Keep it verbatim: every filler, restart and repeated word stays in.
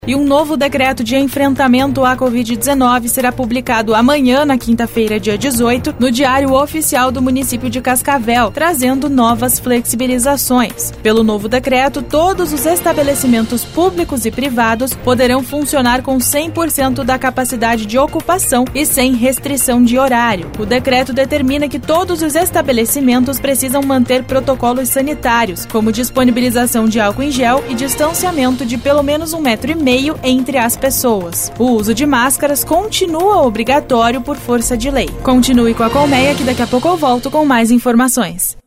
E um novo decreto de enfrentamento à covid dezenove será publicado amanhã, na quinta-feira, dia dezoito, no Diário Oficial do município de Cascavel, trazendo novas flexibilizações. Pelo novo decreto, todos os estabelecimentos públicos e privados poderão funcionar com cem por cento da capacidade de ocupação e sem restrição de horário. O decreto determina que todos os estabelecimentos precisam manter protocolos sanitários, como disponibilização de álcool em gel e distanciamento de pelo menos um metro e meio entre as pessoas. O uso de máscaras continua obrigatório por força de lei. Continue com a Colmeia, que daqui a pouco eu volto com mais informações.